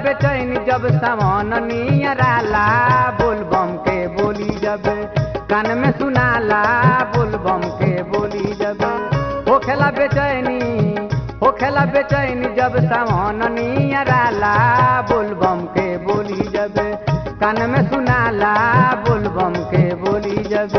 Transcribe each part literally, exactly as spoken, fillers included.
बेचैनी जब सावन नियराला बोल बम के बोली जब कान में सुनाला बोल बम के बोली जब हो खेला बेचैनी हो खेला बेचैनी जब सावन नियराला बोल बम के बोली जब कान में सुनाला बोल बम के बोली जब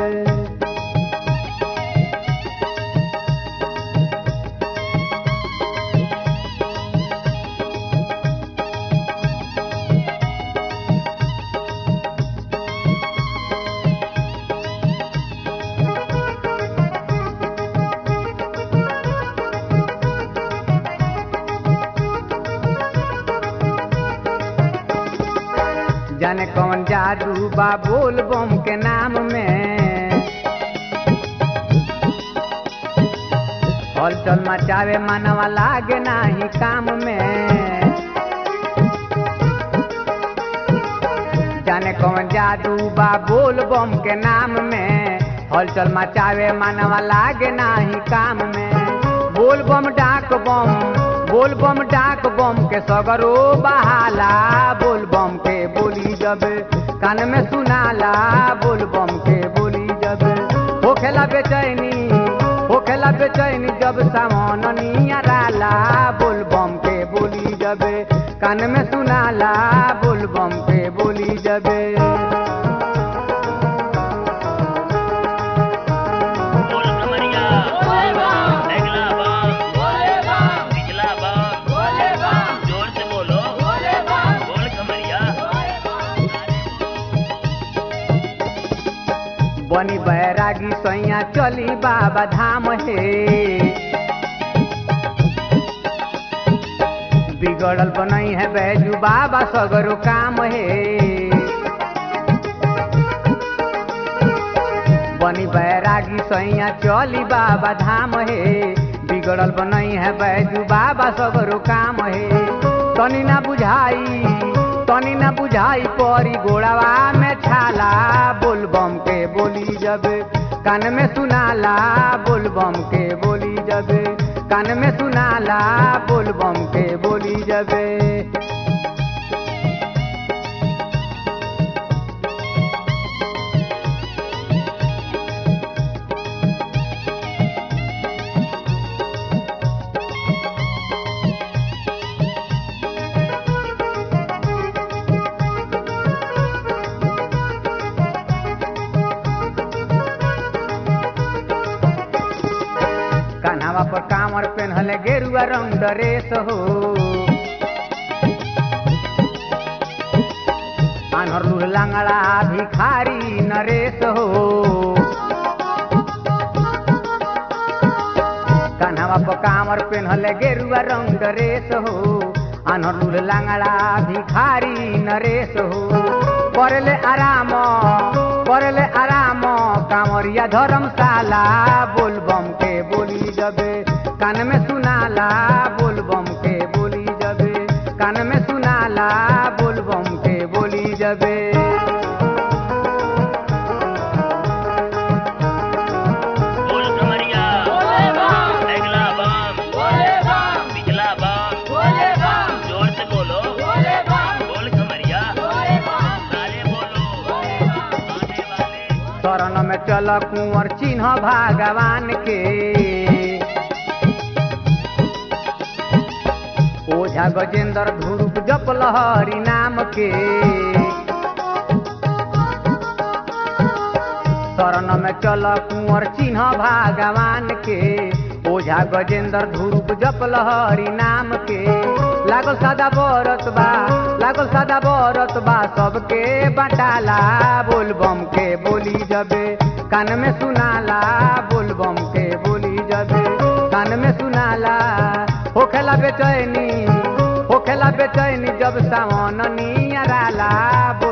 जाने कौन जादू बा बोल बम के नाम में हलचल मचावे मनवा लागे नाही काम में जाने कौन जादू बा बोल बम के नाम में हलचल मचावे मनवा लागे नाही काम में बोल बम डाक बम बोल बम डाक बम के सगरो बहाला बोल बम के बोली जब कान में सुनाला बोल बम के बोली जब हो खेला बेचैनी हो खेला बेचैनी जब सावन नियराला बोल बम के बोली जब कान में सुनाला बोल बम के बोली जब बनी बैरागी सैया चली बाबा धाम हे बिगड़ल बनई है बैजू बाबा सगरो काम हे बनी बैरागी सैया चली बाबा धाम हे बिगड़ल बनई है बैजू बाबा सगरो काम हे तनी ना बुझाई तनी ना बुझाई परी गोड़ावा में छाला बोल बम के बोली जब कान में सुनाला बोल बम के बोली जब कान में सुनाला बोल बम के बोली जब कान्हावा पर कामर पेन्हले गेरुआ रंग ड्रेस हो आन्हर लूह लांगड़ा भिखारी नरेश हो कान्हावा पर कामर पेन्हले गेरुआ रंग ड्रेस हो आन्हर लूह लांगड़ा भिखारी नरेश हो करले आराम करले आराम कांवरिया धर्मशाला बोल बम के बोली जब कान में सुनाला बोल बम के बोली जब कान में सुनाला बोल बम के बोली जब शरण में चल कुंवर चिन्ह भगवान के ओझा गजेंद्र ध्रुव जपल हरि नाम के शरण में चल कुंवर चिन्ह भगवान के ओझा गजेंद्र ध्रुव जपल हरि नाम के लागल सादा बरत बा लागल सादा बरत बा सबके बटाला बोल बम के बोली जबे कान में सुनाला बोल बम के बोली जबे कान में सुनाला हो खेला बेचैनी हो खेला बेचैनी जब सावन नियराला।